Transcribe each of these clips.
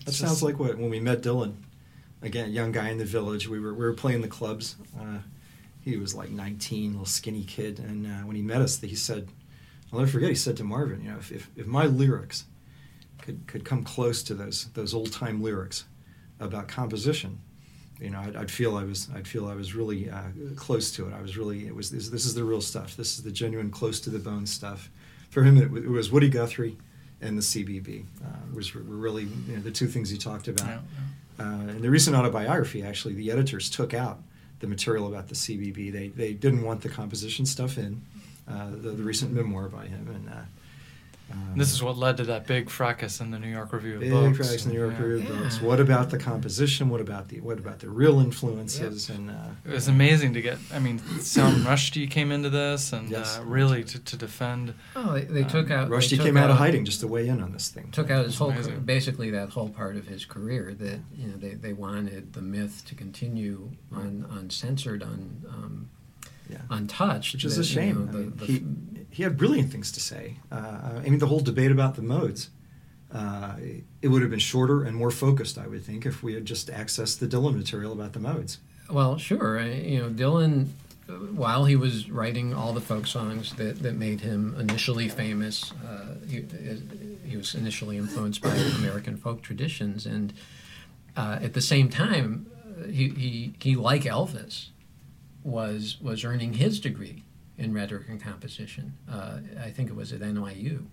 That sounds like when we met Dylan. Again, young guy in the village. We were playing the clubs. He was like 19, little skinny kid. And when he met us, he said, I'll never forget, he said to Marvin, if my lyrics could come close to those old time lyrics about composition, I'd feel I was really close to it. This is the real stuff. This is the genuine, close to the bone stuff. For him, it was Woody Guthrie and the CBB. Were really the two things he talked about. In the recent autobiography, actually, the editors took out the material about the CBB. They didn't want the composition stuff in the recent memoir by him, and this is what led to that big fracas in the New York Review of Books. Big fracas in the New York Review of Books. What about the composition? What about the real influences? Yep. And it was amazing to get. I mean, Salman Rushdie came into this, and yes, really to defend. Oh, they took out. Rushdie came out of hiding just to weigh in on this thing. Took out his whole, basically that whole part of his career that they wanted the myth to continue uncensored, untouched. Which is a shame. He had brilliant things to say. The whole debate about the modes, it would have been shorter and more focused, I would think, if we had just accessed the Dylan material about the modes. Well, sure. Dylan, while he was writing all the folk songs that made him initially famous, he was initially influenced by American folk traditions, and at the same time, he like Elvis, was earning his degree in rhetoric and composition. I think it was at NYU.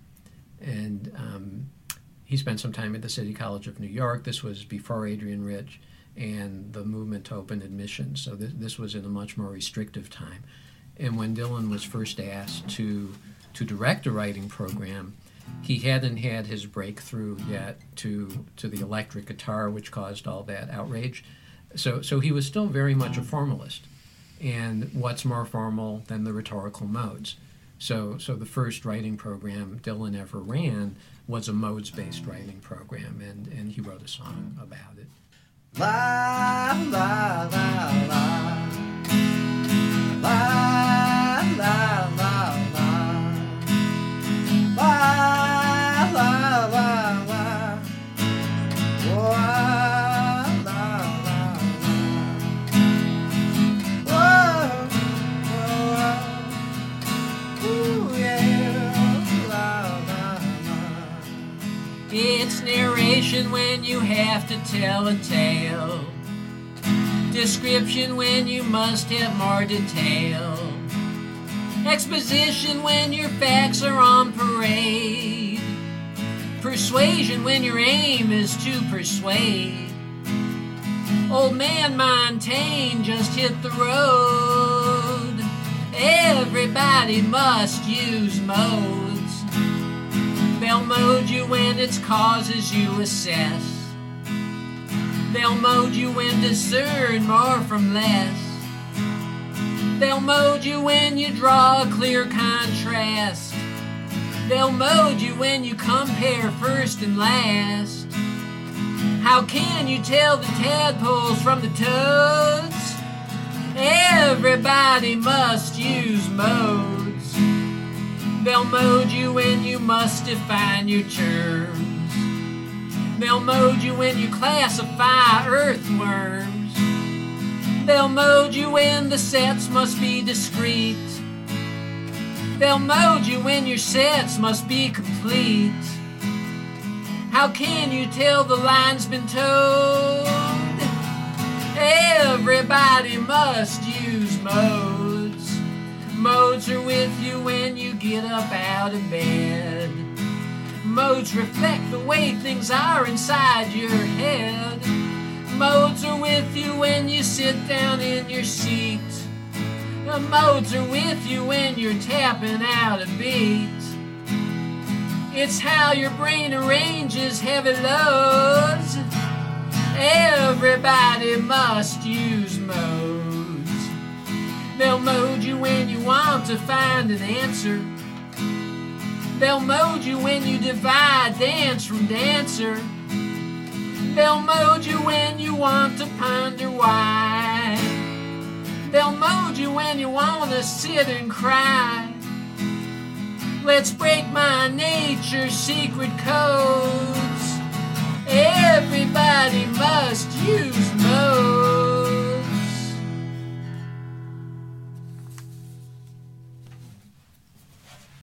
And he spent some time at the City College of New York. This was before Adrian Rich and the movement to open admission. So this was in a much more restrictive time. And when Dylan was first asked to direct a writing program, he hadn't had his breakthrough yet to the electric guitar, which caused all that outrage. So he was still very much a formalist. And what's more formal than the rhetorical modes? So the first writing program Dylan ever ran was a modes-based writing program, and he wrote a song about it. La la la la, la la la la, la la la la, whoa. It's narration when you have to tell a tale, description when you must have more detail, exposition when your facts are on parade, persuasion when your aim is to persuade. Old man Montaigne just hit the road. Everybody must use modes. They'll mode you when it's causes you assess. They'll mode you when discern more from less. They'll mode you when you draw a clear contrast. They'll mode you when you compare first and last. How can you tell the tadpoles from the toads? Everybody must use modes. They'll mode you when you must define your terms. They'll mode you when you classify earthworms. They'll mode you when the sets must be discrete. They'll mode you when your sets must be complete. How can you tell the line's been toed? Everybody must use modes. Modes are with you when you get up out of bed. Modes reflect the way things are inside your head. Modes are with you when you sit down in your seat. Modes are with you when you're tapping out a beat. It's how your brain arranges heavy loads. Everybody must use modes. They'll mode you when you want to find an answer. They'll mode you when you divide dance from dancer. They'll mode you when you want to ponder why. They'll mode you when you want to sit and cry. Let's break my nature's secret codes. Everybody Somebody must use